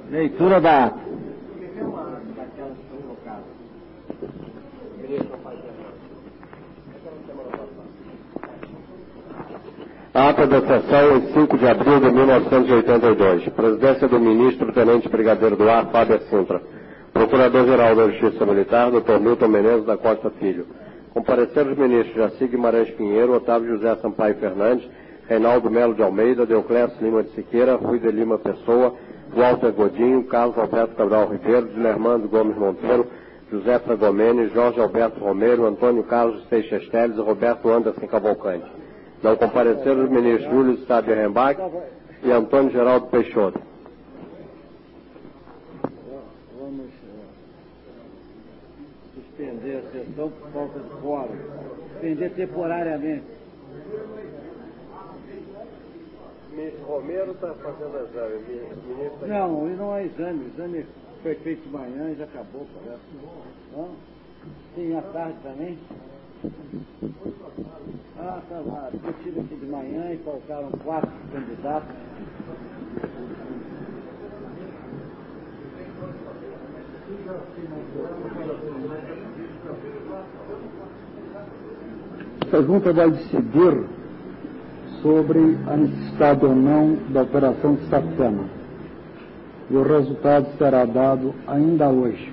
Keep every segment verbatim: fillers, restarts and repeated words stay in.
Leitura da ata. Ata da sessão em cinco de abril de mil novecentos e oitenta e dois. Presidência do Ministro, Tenente Brigadeiro do Ar, Fábio Sintra. Procurador-Geral da Justiça Militar, doutor Milton Menezes da Costa Filho. Compareceram os ministros Jaci Guimarães Pinheiro, Otávio José Sampaio Fernandes, Reinaldo Melo de Almeida, Deoclésio Lima de Siqueira, Rui de Lima Pessoa, Walter Godinho, Carlos Alberto Cabral Ribeiro, Dilermando Gomes Monteiro, José Fragomene, Jorge Alberto Romero, Antônio Carlos Seixas Teles e Roberto Anderson Cavalcante. Não compareceram os ministros Júlio Sábio Rembach e Antônio Geraldo Peixoto. Vamos suspender a sessão por falta de quórum. Suspender temporariamente. O ministro Romero está fazendo exame. Ministro... Não, ele não é exame. O exame foi feito de manhã e já acabou, parece. Não? Tem à tarde também? Ah, tá lá. Eu tive aqui de manhã e faltaram quatro candidatos. Essa junta vai decidir sobre a necessidade ou não da operação de Safena. E o resultado será dado ainda hoje.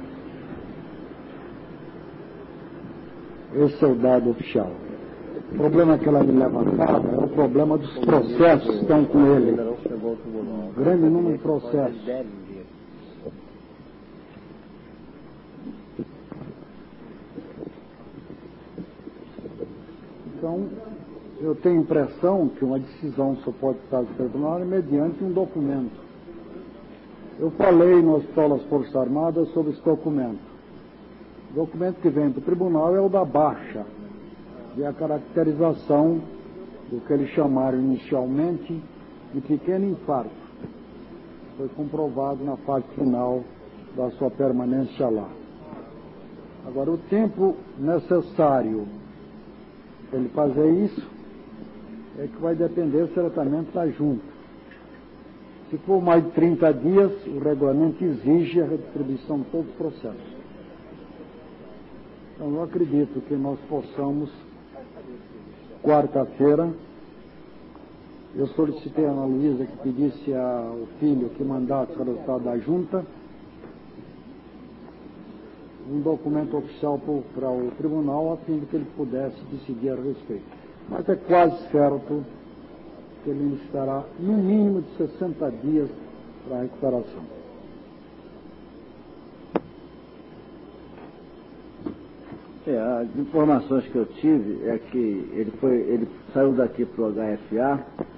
Esse é o dado oficial. O problema que ela me levantava é o problema dos processos que estão com ele. Grande número de processos. Então, eu tenho a impressão que uma decisão só pode estar do tribunal mediante um documento. Eu falei no Hospital das Forças Armadas sobre esse documento. O documento que vem para o tribunal é o da baixa, e a caracterização do que eles chamaram inicialmente de pequeno infarto. Foi comprovado na fase final da sua permanência lá. Agora, o tempo necessário para ele fazer isso é que vai depender certamente da junta. Se for mais de trinta dias, o regulamento exige a redistribuição de todos os processos. Então, eu acredito que nós possamos, quarta-feira, eu solicitei a Ana Luísa que pedisse ao filho que mandasse o resultado da junta um documento oficial para o tribunal, a fim de que ele pudesse decidir a respeito. Mas é quase certo que ele necessitará, no mínimo, de sessenta dias para a recuperação. É, as informações que eu tive é que ele, foi, ele saiu daqui para o H F A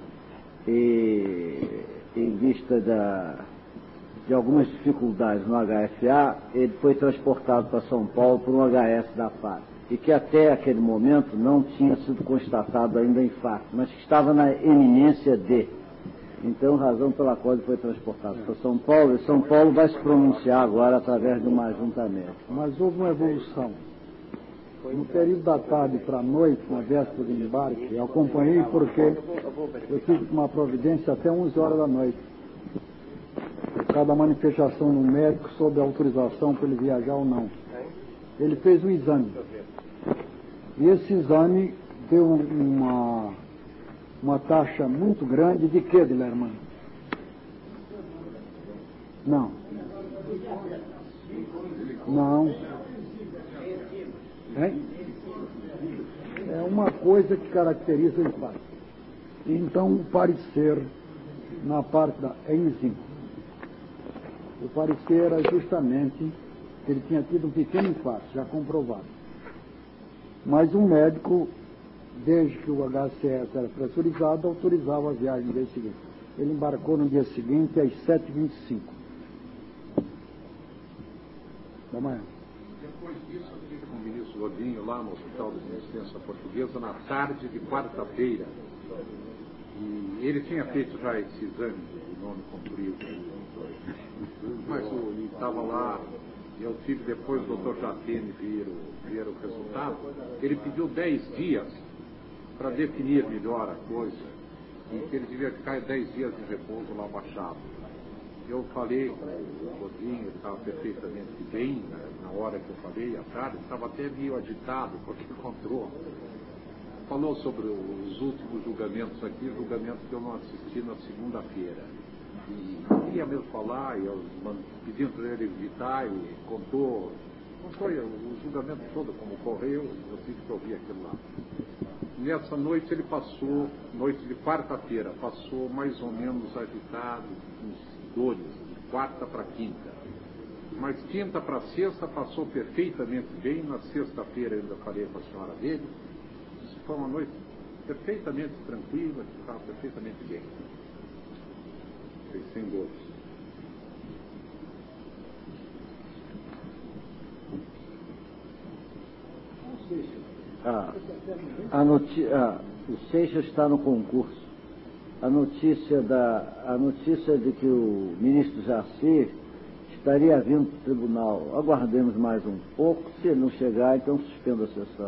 e, em vista da, de algumas dificuldades no H F A, ele foi transportado para São Paulo por um H S da FARC, e que até aquele momento não tinha sido constatado ainda infarto, mas que estava na eminência de. Então, razão pela qual ele foi transportado para São Paulo, e São Paulo vai se pronunciar agora através de uma ajuntamento. Mas houve uma evolução. No período da tarde para a noite, na véspera de embarque, eu acompanhei porque eu tive uma providência até onze horas da noite. Cada manifestação no médico sobre a autorização para ele viajar ou não. Ele fez um exame. E esse exame deu uma, uma taxa muito grande de quê, Dilerman? Não. Não. É? É uma coisa que caracteriza o infarto. Então, o parecer na parte da enzima. O parecer era justamente que ele tinha tido um pequeno infarto, já comprovado. Mas um médico, desde que o H C S era pressurizado, autorizava a viagem no dia seguinte. Ele embarcou no dia seguinte às sete e vinte e cinco da manhã. Depois disso, eu estive com o ministro Godinho lá no Hospital de Resistência Portuguesa na tarde de quarta-feira. E ele tinha feito já esse exame de nome comprido. Mas ele estava lá, e eu tive depois o doutor Jatene vir, ver o resultado. Ele pediu dez dias para definir melhor a coisa, e que ele devia ficar dez dias de repouso lá baixado. eu falei com o Godinho, ele estava perfeitamente bem, né, na hora que eu falei, à tarde, estava até meio agitado, porque encontrou. Falou sobre os últimos julgamentos aqui, julgamentos que eu não assisti na segunda-feira. E queria mesmo falar, e eu pedindo para ele evitar, e contou, contou o julgamento todo como ocorreu, eu tive que ouvir aquilo lá. Nessa noite ele passou, noite de quarta-feira, passou mais ou menos agitado, uns dores, de quarta para quinta. Mas quinta para sexta passou perfeitamente bem, na sexta-feira eu ainda falei com a senhora dele. Isso foi uma noite perfeitamente tranquila, estava perfeitamente bem. Sem dores. Ah, a notícia, o Seixas está no concurso. A notícia, da, a notícia de que o ministro Jaci estaria vindo para o tribunal. Aguardemos mais um pouco. Se ele não chegar, então suspenda a sessão.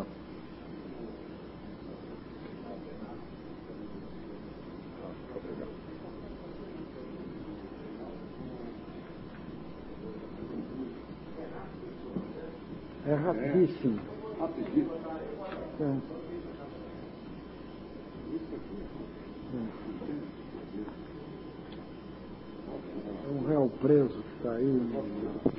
É rapidíssimo. É, rapidíssimo. É. É um réu preso que está aí. Né?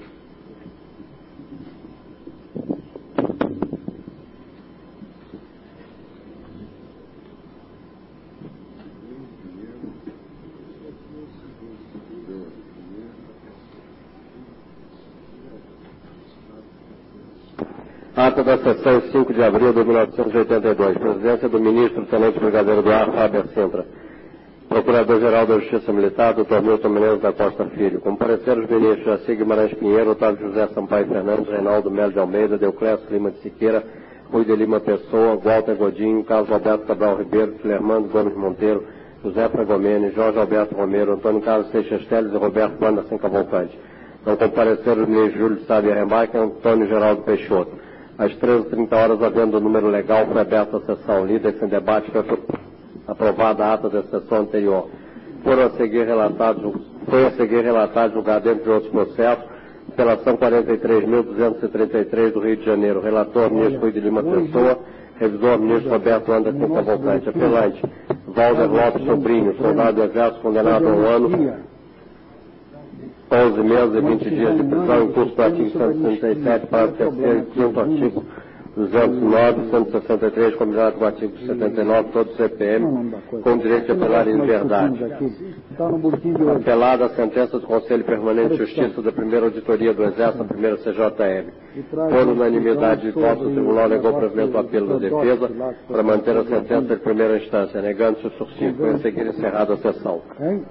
Ata da sessão cinco de abril de mil novecentos e oitenta e dois. Presidência do Ministro, Tenente Brigadeiro do Ar, Fábio Sintra. Procurador-Geral da Justiça Militar, doutor Milton Menezes da Costa Filho. Comparecer os ministros Jaci Guimarães Pinheiro, Otávio José Sampaio Fernandes, Reinaldo Melo de Almeida, Deoclésio Lima de Siqueira, Rui de Lima Pessoa, Walter Godinho, Carlos Alberto Cabral Ribeiro, Filermando Gomes Monteiro, José Fragomene, Jorge Alberto Romero, Antônio Carlos Seixas Teles e Roberto Anderson Cavalcante. Não compareceram os ministros Júlio Sábio Rembaque e Antônio Geraldo Peixoto. Às treze e trinta horas, havendo o número legal, foi aberta a sessão. Líder sem debate, foi aprovada a ata da sessão anterior. Foram a seguir relatados, foi a seguir relatado, julgado entre outros processos, pela ação quarenta e três mil duzentos e trinta e três do Rio de Janeiro. Relator, ministro Rui de Lima Pessoa. Revisor, ministro Roberto Anderson Cavalcante. Apelante, Walter Lopes Sobrinho, soldado do Exército, condenado a um ano, onze meses e vinte dias de prisão em curso do artigo cento e sessenta e sete, parágrafo terceiro e quinto, artigo duzentos e nove, cento e sessenta e três, combinado com o artigo setenta e nove, todo o C P M, com direito de apelar em liberdade. Apelada a sentença do Conselho Permanente de Justiça da primeira Auditoria do Exército, a primeira C J M. Por unanimidade de votos, o Tribunal negou provimento ao apelo da defesa para manter a sentença de primeira instância, negando-se o surcídio. Foi a seguir encerrada a sessão.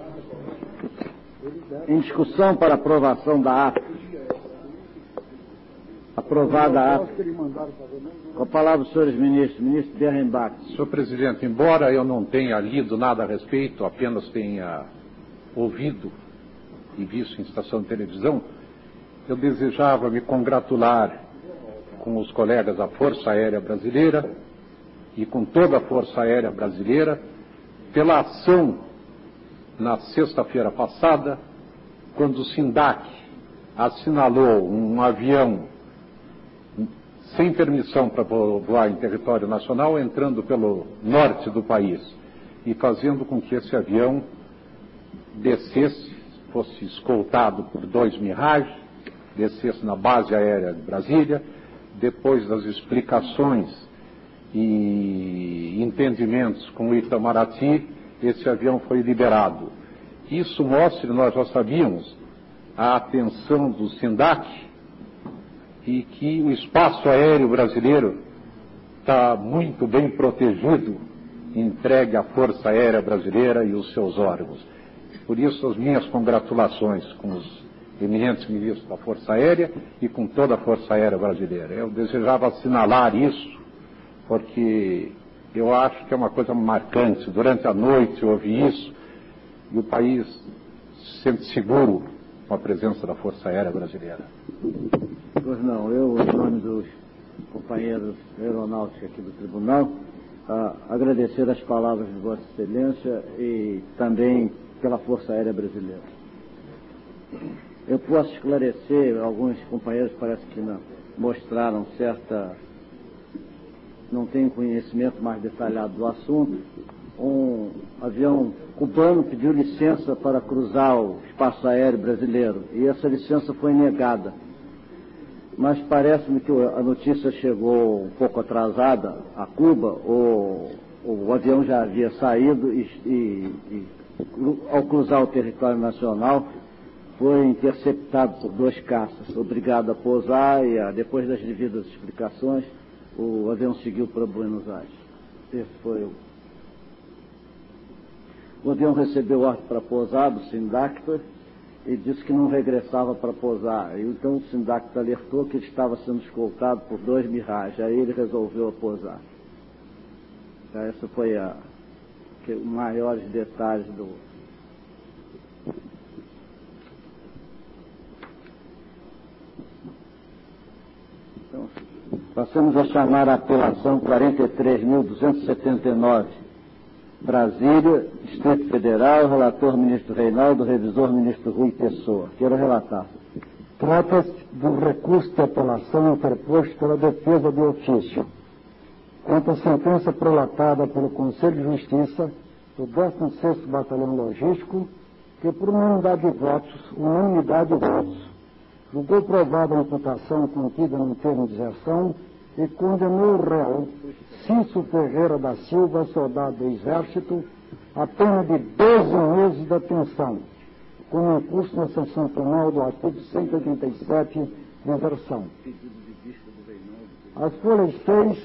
Em discussão para aprovação da ata. Aprovada a ata. Com a palavra os senhores ministros. Ministro Berrenbach. Senhor Presidente, embora eu não tenha lido nada a respeito, apenas tenha ouvido e visto em estação de televisão, eu desejava me congratular com os colegas da Força Aérea Brasileira e com toda a Força Aérea Brasileira pela ação na sexta-feira passada, quando o SINDAC assinalou um avião sem permissão para voar em território nacional, entrando pelo norte do país e fazendo com que esse avião descesse, fosse escoltado por dois Mirage, descesse na base aérea de Brasília. Depois das explicações e entendimentos com o Itamaraty, esse avião foi liberado. Isso mostra, nós já sabíamos, a atenção do SINDAC e que o espaço aéreo brasileiro está muito bem protegido, entregue à Força Aérea Brasileira e os seus órgãos. Por isso, as minhas congratulações com os eminentes ministros da Força Aérea e com toda a Força Aérea Brasileira. Eu desejava assinalar isso, porque eu acho que é uma coisa marcante. Durante a noite eu ouvi isso e o país se sente seguro com a presença da Força Aérea Brasileira. Pois não, eu, em nome dos companheiros aeronáuticos aqui do Tribunal, a agradecer as palavras de Vossa Excelência e também pela Força Aérea Brasileira. Eu posso esclarecer, alguns companheiros parece que não, mostraram certa, não tem conhecimento mais detalhado do assunto. Um avião cubano pediu licença para cruzar o espaço aéreo brasileiro e essa licença foi negada. Mas parece-me que a notícia chegou um pouco atrasada a Cuba, ou o avião já havia saído e, e, e ao cruzar o território nacional foi interceptado por dois caças, obrigado a pousar e a, depois das devidas explicações o avião seguiu para Buenos Aires. Esse foi o... O avião recebeu ordem para pousar do Sindacta e disse que não regressava para pousar. E então o Sindacta alertou que ele estava sendo escoltado por dois Mirage. Aí ele resolveu pousar. Então, essa foi a que, os maiores detalhes do... Então, passamos a chamar a apelação quarenta e três mil duzentos e setenta e nove. Brasília, Distrito Federal, relator ministro Reinaldo, revisor ministro Rui Pessoa. Quero relatar. Trata-se do recurso de apelação interposto pela defesa de ofício quanto à sentença prolatada pelo Conselho de Justiça do décimo sexto Batalhão Logístico, que por unanimidade de votos, unanimidade de votos, julgou provada a imputação contida no termo de exerção e condenou o réu Cício Ferreira da Silva, soldado do Exército, a pena de doze meses de detenção, com recurso na sanção penal do artigo cento e oitenta e sete de versão. As folhas seis,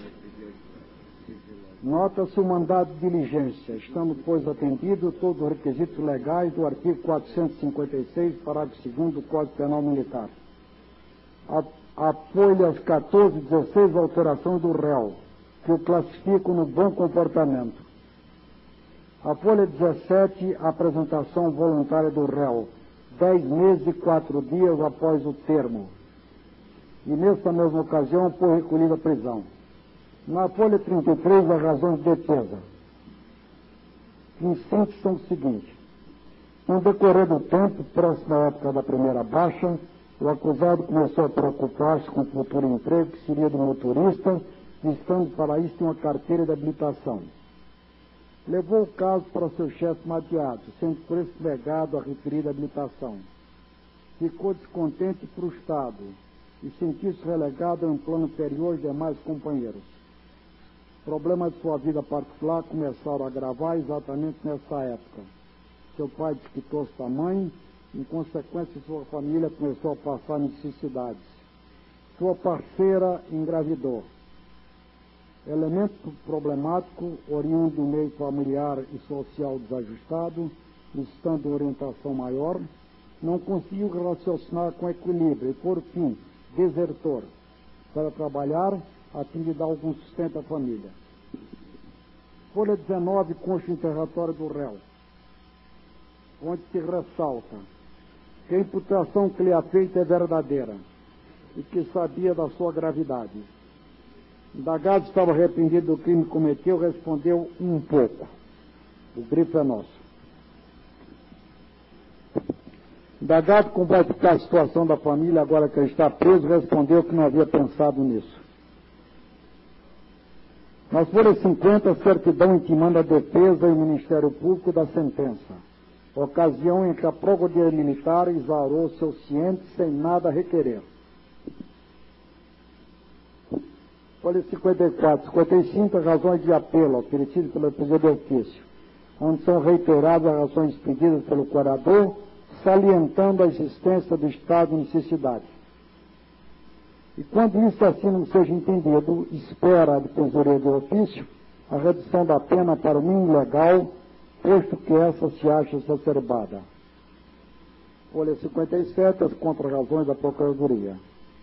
nota-se o mandado de diligência, estando, pois, atendido todos os requisitos legais do artigo quatrocentos e cinquenta e seis, parágrafo segundo do Código Penal Militar. A, a folhas quatorze e dezesseis, alteração do réu, que o classificam no bom comportamento. A folha dezessete, apresentação voluntária do réu, dez meses e quatro dias após o termo. E nessa mesma ocasião foi recolhida a prisão. Na folha trinta e três, as razões de defesa. Em síntese são os seguintes. No decorrer do tempo, próximo à época da primeira baixa, o acusado começou a preocupar-se com o futuro emprego que seria de motorista, estando para isso uma carteira de habilitação. Levou o caso para seu chefe imediato, sendo por isso negado a referida habilitação. Ficou descontente e frustrado, e sentiu-se relegado a um plano inferior de demais companheiros. Problemas de sua vida particular começaram a agravar exatamente nessa época. Seu pai desquitou-se da mãe, em consequência sua família começou a passar necessidades. Sua parceira engravidou. Elemento problemático, oriundo do meio familiar e social desajustado, necessitando de orientação maior, não conseguiu raciocinar com equilíbrio e, por fim, desertor, para trabalhar a fim de dar algum sustento à família. Folha dezenove, consta o interrogatório do réu, onde se ressalta que a imputação que lhe é feita é verdadeira e que sabia da sua gravidade. Indagado estava arrependido do crime que cometeu, respondeu um pouco. O grifo é nosso. Indagado como vai ficar a situação da família agora que ele está preso, respondeu que não havia pensado nisso. Nas folhas cinquenta, certidão intimando a defesa e o Ministério Público da sentença, ocasião em que a Procuradoria Militar exaurou seu ciente sem nada requerer. Folha cinquenta e quatro, cinquenta e cinco, razões de apelo oferecidas pelo defensor de ofício, onde são reiteradas as razões pedidas pelo curador, salientando a existência do estado de necessidade. E quando isso assim não seja entendido, espera a defensoria de ofício a redução da pena para o mínimo legal, posto que essa se acha exacerbada. Folha cinquenta e sete, as contra-razões da Procuradoria.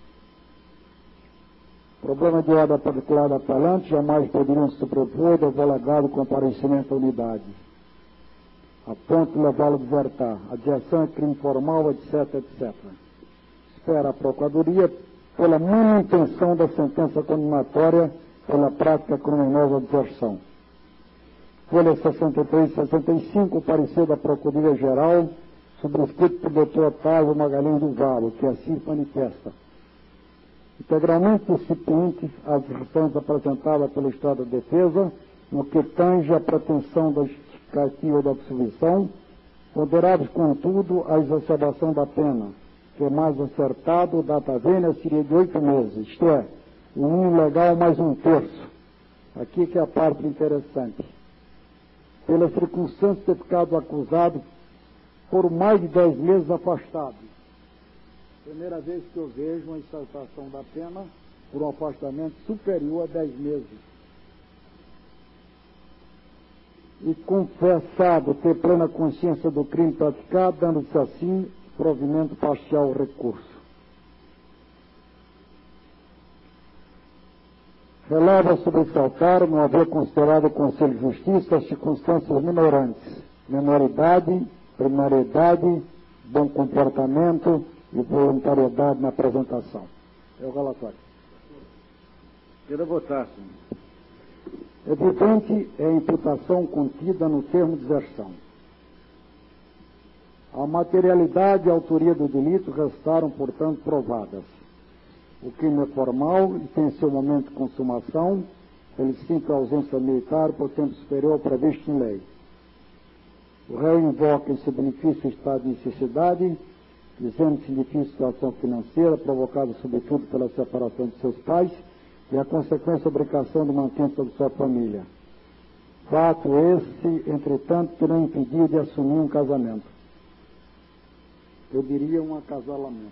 Problema de ordem particular da apelante jamais poderiam se sobrepor do alegado comparecimento à unidade, a ponto de levá-lo a desertar. Adjeção é crime formal, etc, etcétera. Espera a Procuradoria pela manutenção da sentença condenatória pela prática criminosa de deserção. Folha sessenta e três e sessenta e cinco, o parecer da Procuradoria Geral subscrito por doutor Otávio Magalhães do Valo, que assim manifesta. Integralmente subsequente às questões apresentadas pelo Estado da Defesa, no que tange à pretensão da justificativa da absolvição, ponderados, contudo, a exacerbação da pena, que é mais acertado, data vênia seria de oito meses, isto é, o mínimo legal mais um terço. Aqui que é a parte interessante. Pela circunstância de ter ficado acusado por mais de dez meses afastado. Primeira vez que eu vejo uma exaltação da pena por um afastamento superior a dez meses. E confessado ter plena consciência do crime praticado, dando-se assim provimento parcial ao recurso. Releva sobressaltar não haver considerado o Conselho de Justiça as circunstâncias minorantes, menoridade, primariedade, bom comportamento e voluntariedade na apresentação. É o relatório. Quero votar, senhor. Evidente é a imputação contida no termo de versão. A materialidade e a autoria do delito restaram, portanto, provadas. O crime é formal e tem seu momento de consumação, pela simples ausência militar por tempo superior ao previsto em lei. O réu invoca esse benefício em estado de necessidade, dizendo-se difícil situação financeira, provocada sobretudo pela separação de seus pais e a consequente obrigação de manter toda sua família. Fato esse, entretanto, que não impediu de assumir um casamento. Eu diria um acasalamento.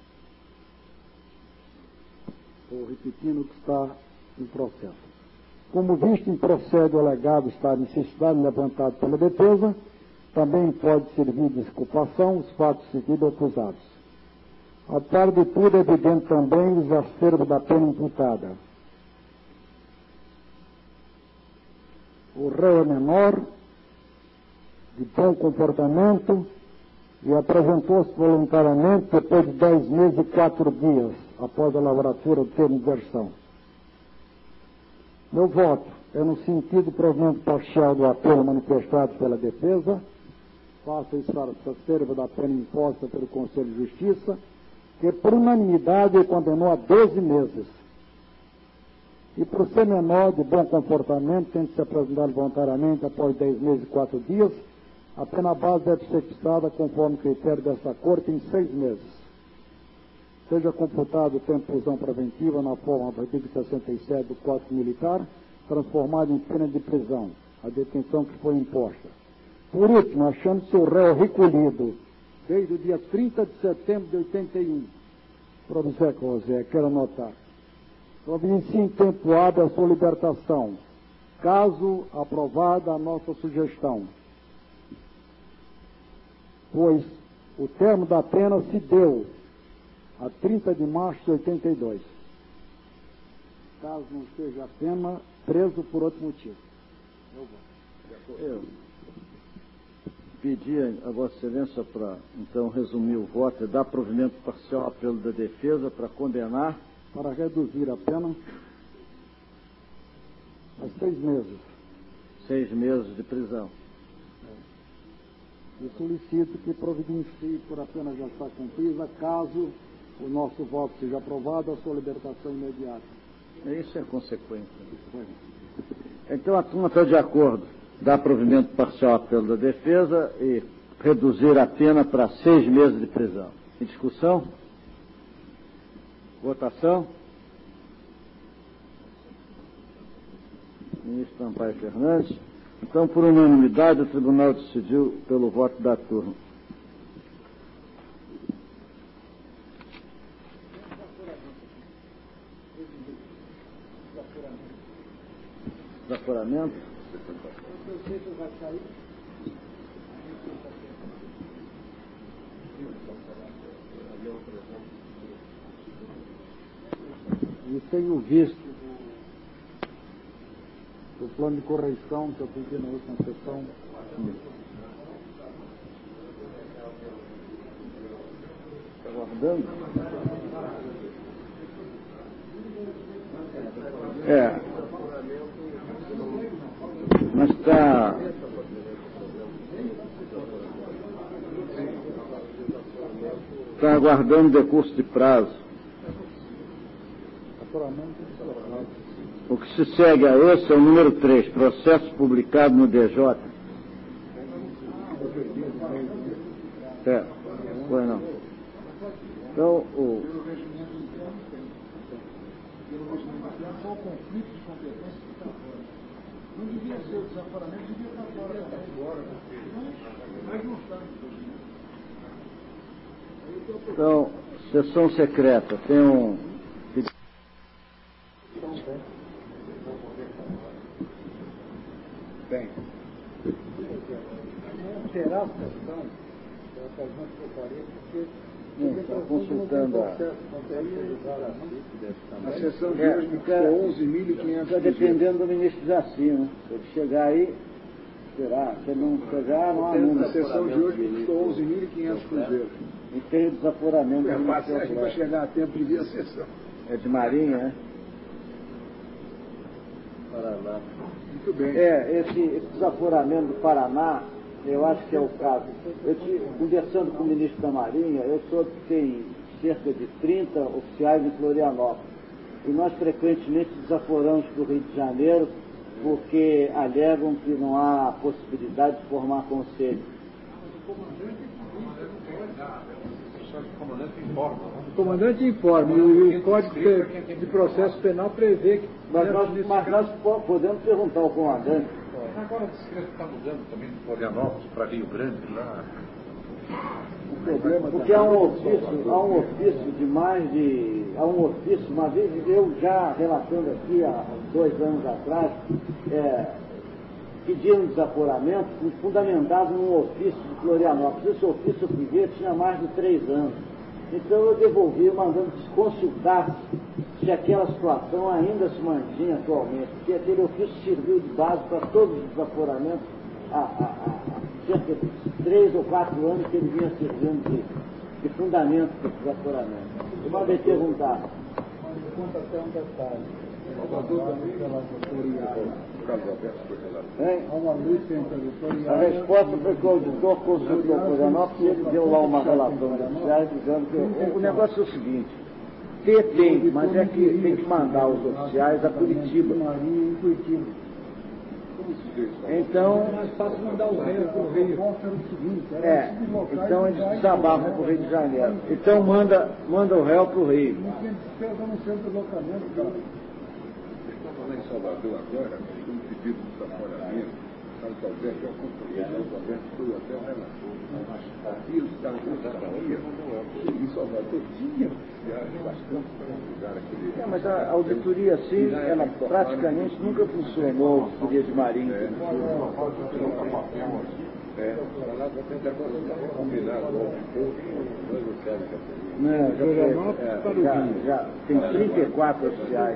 Estou repetindo o que está em processo. Como visto em procede o alegado estado de necessidade levantado pela defesa, também pode servir de desculpação os fatos seguidos acusados. A par de tudo, é evidente também o exacerbo da pena imputada. O réu é menor, de bom comportamento, e apresentou-se voluntariamente depois de dez meses e quatro dias, após a lavratura do termo de versão. Meu voto é no sentido do provimento parcial do apelo manifestado pela defesa, faça exacerbo da pena imposta pelo Conselho de Justiça, que por unanimidade ele condenou a doze meses. E por ser menor, de bom comportamento, tendo se apresentado voluntariamente após dez meses e quatro dias, a pena base deve ser fixada conforme o critério desta Corte em seis meses. Seja computado o tempo de prisão preventiva na forma do artigo sessenta e sete do Código Militar, transformado em pena de prisão, a detenção que foi imposta. Por último, achando-se o réu recolhido desde o dia trinta de setembro de oitenta e um, professor José, quero anotar, providencia em tempo hábil a sua libertação, caso aprovada a nossa sugestão, pois o termo da pena se deu a trinta de março de oitenta e dois. Caso não esteja a pena, preso por outro motivo. Eu vou. Eu pedi a Vossa Excelência para, então, resumir o voto e dar provimento parcial ao apelo da defesa para condenar, para reduzir a pena a seis meses. Seis meses de prisão. E solicito que providencie, por a pena já estar cumprida, caso o nosso voto seja aprovado, a sua libertação imediata. Isso é consequência. Então a turma está de acordo. Dar provimento parcial ao apelo da defesa e reduzir a pena para seis meses de prisão. Em discussão? Votação? Ministro Sampaio Fernandes. Então, por unanimidade, o tribunal decidiu pelo voto da turma. Desaforamento. E tenho visto o plano de correição que eu pedi na última sessão. Está aguardando? É. Mas está... Está aguardando decurso de prazo. O que se segue a esse é o número três, processo publicado no D J. É, foi não. Então, o... Não devia ser o desaforamento, devia estar fora agora. Mas não está. Então, sessão secreta, tem um... Bem, será a sessão, a ocasião que eu farei, porque... Está consultando a... A sessão de hoje ficou onze mil e quinhentos. Está dependendo do ministro Jaci, né? Se ele chegar aí, será. Se ele não chegar, não há número. A sessão de hoje custou onze mil e quinhentos cruzeiros. E tem desaforamento. É fácil, a gente vai chegar a tempo de ver a sessão. É de Marinha, né? Paraná. Muito bem. É, esse, esse desaforamento do Paraná, eu acho que é o caso. Eu tive, conversando com o ministro da Marinha, eu soube que tem cerca de trinta oficiais em Florianópolis. E nós frequentemente desaforamos para o Rio de Janeiro porque alegam que não há possibilidade de formar conselho. O comandante informa. O comandante informa, e o Código de Processo Penal prevê que... Mas nós, mas nós podemos perguntar ao comandante. Agora o decreto está mudando também de Florianópolis para Rio Grande, lá. O problema Porque há um ofício, há um ofício de mais de... Há um ofício, uma vez eu já relatando aqui há dois anos atrás, é, pedindo desaforamento, fundamentado num ofício de Florianópolis. Esse ofício que vi tinha mais de três anos. Então eu devolvi mandando consultar se aquela situação ainda se mantinha atualmente, porque aquele ofício serviu de base para todos os desaforamentos há, há, há cerca de três ou quatro anos que ele vinha servindo de, de fundamento para o desaforamento. Eu mandei perguntar. Mas conta até um detalhe. Hein? Há uma luta entre a doutora A resposta foi que o auditor consultou o Florianópolis e ele deu lá uma relação oficial dizendo que o, o negócio é o seguinte, ter tem, mas é que tem que mandar os oficiais a Curitiba. Então, mais fácil mandar o rei para o Rio. é, então eles desabafam para o Rio de Janeiro. Então manda, manda o réu para o Rio. Estava em Salvador agora, um pedido de desaforamento. Santo Alberto, eu acompanhei, Santo Alberto foi até o relator. Aqui os Estados Unidos sabiam que em Salvador tinha bastante para julgar aquele... É, mas a auditoria, sim, ela praticamente nunca funcionou, a auditoria de Marinha. É, é, lá até agora está combinado, Não, já, foi, é, já, já tem trinta e quatro oficiais.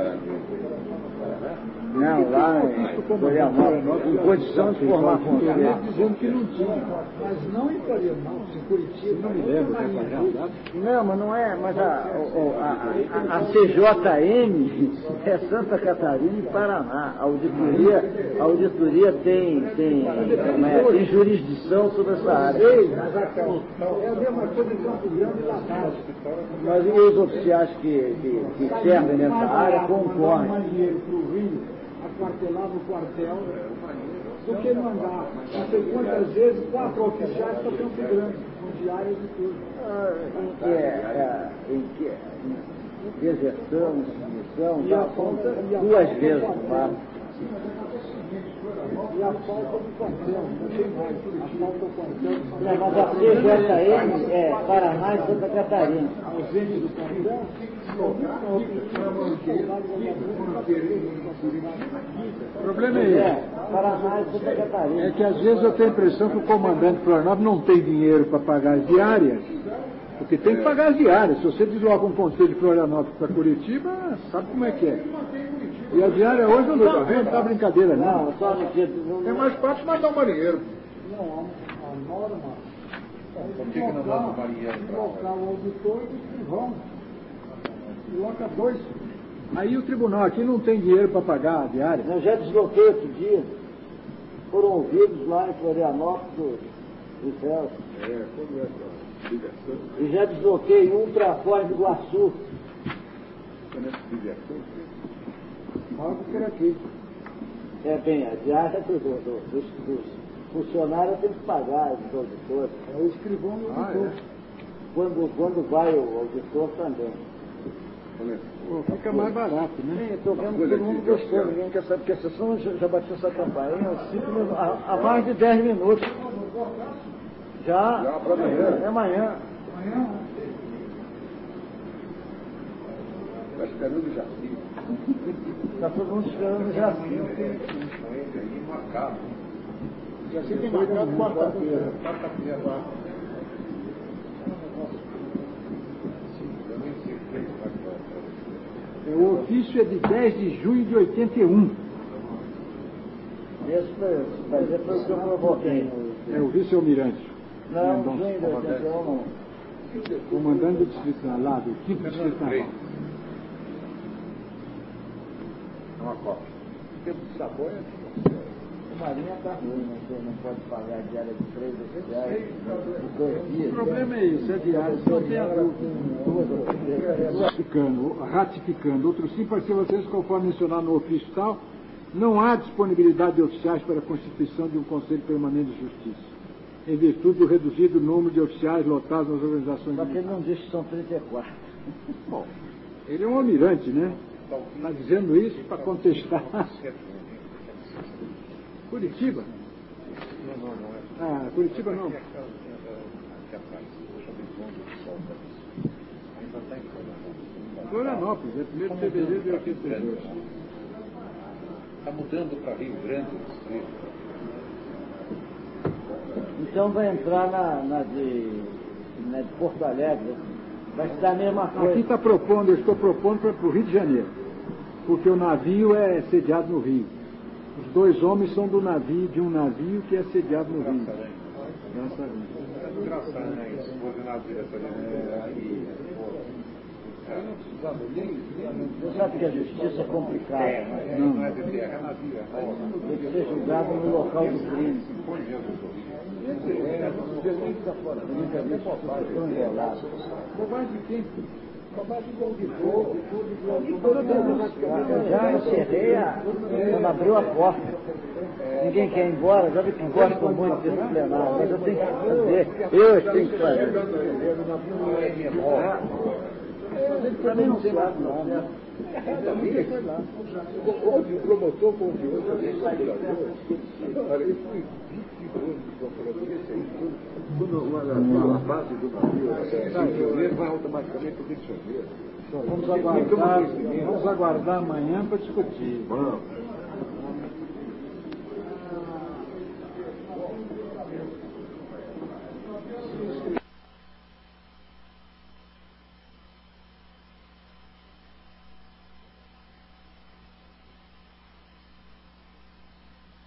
Não, lá em Florianópolis, em condição de formar conselho. Dizendo que não tinha, mas não em Florianópolis, em Curitiba. Não me lembro, Não, mas não é, mas a, a, a, a C J M é Santa Catarina e Paraná. A auditoria, a auditoria tem, tem, é, tem jurisdição sobre essa área. Mas é a mesma coisa em Campo Grande e La Paz. Mas e os oficiais que, que, que servem nessa área concorrem? Mais dinheiro para o Rio, aquartelar no quartel, do que mandar. Não sei quantas vezes, quatro oficiais para Campo Grande, com diárias e tudo. Ah, em que é, é, em que é, em deserção, submissão, já aponta duas vezes no papo. E a falta do quartel, não tem mais. A falta do quartel. Não, mas a C J M é Paraná e Santa Catarina. Ausente do quartel? O problema é esse. Paraná e Santa Catarina. É que às vezes eu tenho a impressão que o comandante Florianópolis não tem dinheiro para pagar as diárias, porque tem que pagar as diárias. Se você desloca um conselho de Florianópolis para Curitiba, sabe como é que é. E a diária hoje não está vendo, está brincadeira, não. Não, só no dia É mais fácil mandar um marinheiro. Não, a norma. Por que não manda o marinheiro para lá? Colocar o auditor e vão. Coloca dois. Aí o tribunal aqui não tem dinheiro para pagar a diária. Eu já desloquei outro dia. Foram ouvidos lá em Florianópolis O Celso. É, como é essa ligação? E já desloquei um para Foz do Iguaçu. Quando essa ligação? Algo por aqui. É bem, a diária do, do, do, dos, dos funcionários tem que pagar os auditores. É o escrivão e o Ah, auditor. é? Quando, quando vai o auditor também. Pô, fica mais barato, né? Sim, estou vendo que todo mundo gostou, ninguém quer saber, porque a sessão já, já bateu essa campainha há, cinco minutos, há, há mais de dez minutos. Já, Já para amanhã. é amanhã. Está esperando o Jaci. Está todo mundo esperando o Jaci. Aí marcado. Jaci tem marcado quarta-feira. Quarta-feira. Eu nem sei quem vai. O ofício é de dez de junho de oitenta e um. Esse foi, mas esse foi o que eu provoquei. É o vice-almirante. Não, Mendonça, junho de oitenta e um não. comandante do Distrito Naval, do quinto Distrito Naval. É uma cópia. O tempo de sabor é assim. O Marinha está ruim, né? Você não pode pagar a diária de três oficiais de dois dias. O problema é isso, é diário, só tem a dúvida. Ratificando, ratificando. Outro sim, para ser vocês, conforme mencionado no ofício tal, não há disponibilidade de oficiais para a constituição de um Conselho Permanente de Justiça, em virtude do reduzido número de oficiais lotados nas organizações Só que ele militares. não diz que são trinta e quatro. Bom, ele é um almirante, né? Está dizendo isso para contestar. Curitiba? Não, não, não é. Ah, Curitiba não. Aqui atrás. Ainda está em Florianópolis, é primeiro de fevereiro de oitenta e dois. Está mudando para Rio Grande do Distrito. Então vai entrar na, na, de, na de Porto Alegre. Vai se dar a mesma Aqui coisa. está propondo, eu estou propondo para o Rio de Janeiro, porque o navio é sediado no Rio. Os dois homens são do navio, de um navio que é sediado no Rio. Graças a Deus. É engraçado, né? Isso foi na diretoria. Aí, Você sabe que a justiça é complicada, né? não, não é de terra, é navio, é rosa. Tem que ser julgado no local do crime. Põe Jesus. Estão enrolados. Bobagem de quem? Bobagem de auditor. Eu já encerrei a... quando abriu a porta. Ninguém quer ir embora, já vi que gostam muito desse plenário, mas eu tenho que fazer. Eu tenho que fazer. Para mim não sei lá, não, né? Houve um promotor com o de hoje, alguém procurador. Olha, eu fui vinte anos de procurador, isso aí tudo. Quando a base do navio, o vai automaticamente para o dicionário. Vamos aguardar, vamos aguardar amanhã para discutir. Vamos.